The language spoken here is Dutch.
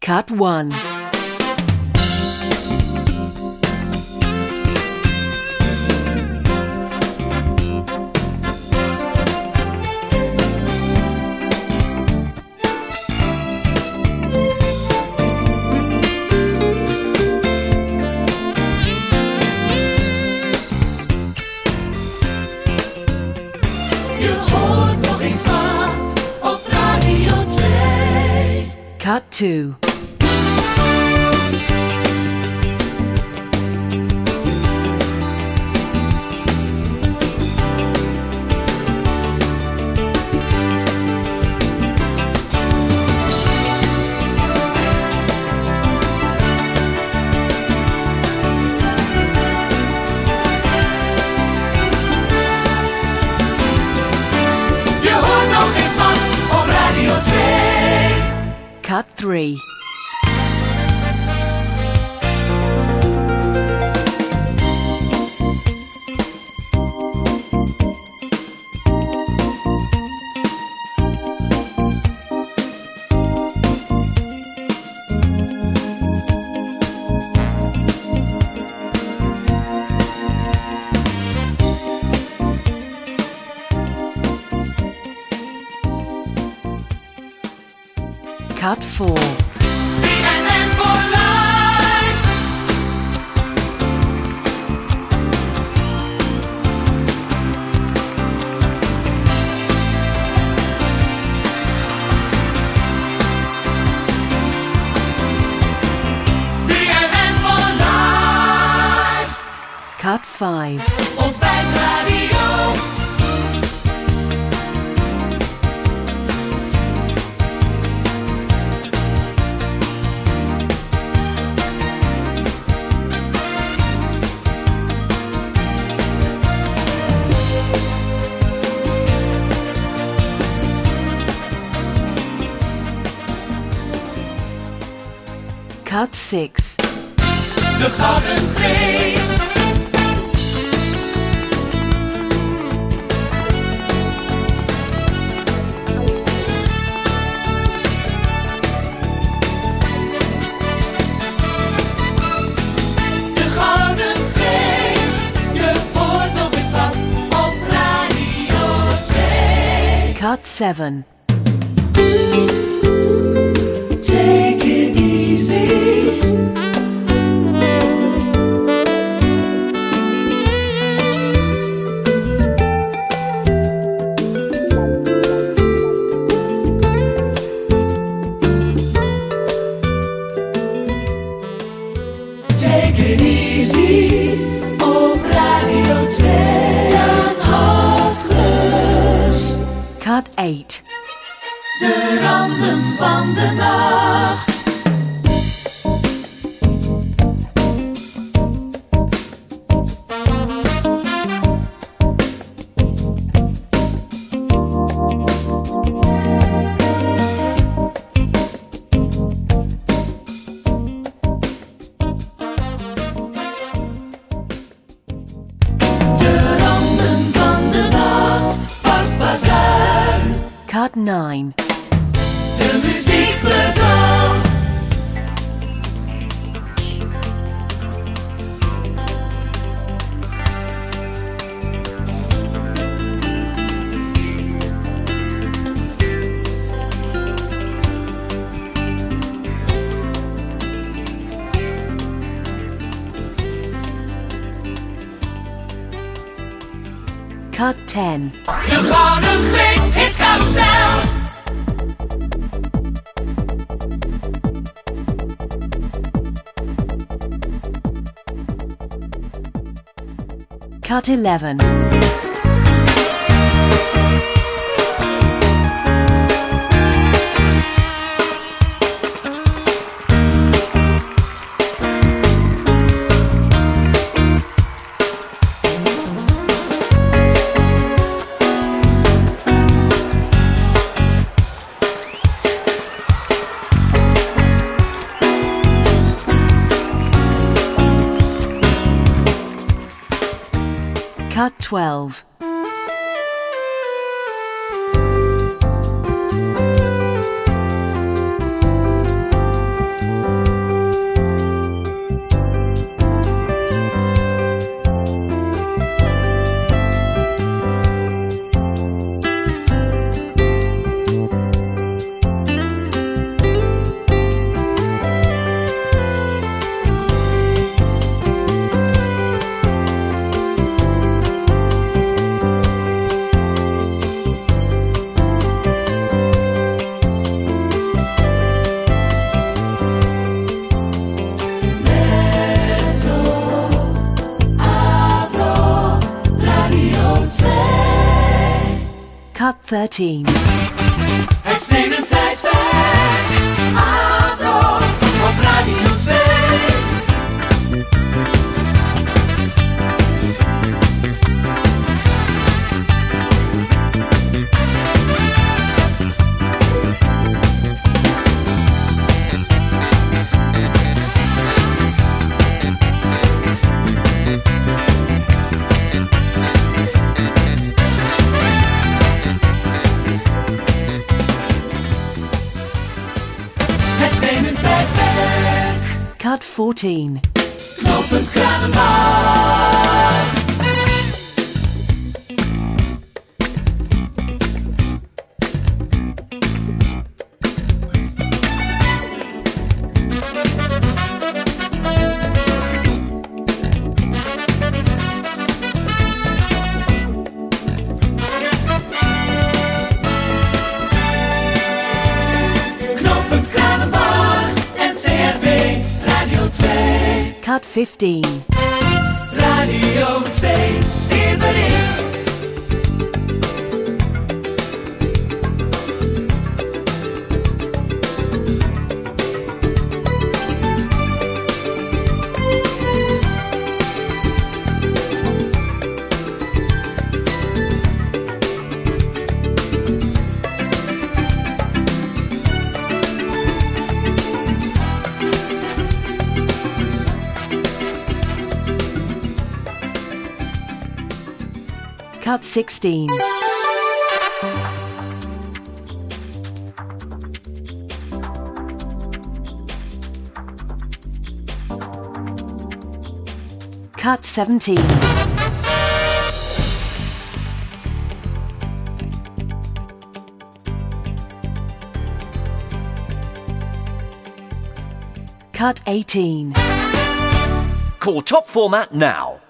Cut 1. Cut 2. Cut 3. Cut 4. BNN for life. BNN for life. Cut 5. Ontbijtradio. Cut 6. De Gouden Greep. De Gouden Greep. Je hoort nog eens wat op Radio 2. Cut 7. Take it easy. Take it easy op Radio 2. Dan Hartgerust. Cut 8. De randen van de nacht. De randen van de nacht. Bart Bazuin. Cut 9. De muziekbezorg. Cut 10. De Gouden Greep, het carousel. Cut 11. Cut 12. Cut 13. Het Stenen Tijdperk. Avro op Radio 2. Cut 14. Knooppunt Kranenburg. Knooppunt Kranenburg en CRV Radio 2. Cut 15. Radio 2, weerbericht. Cut 16. Cut 17. Cut 18. Call Top Format now.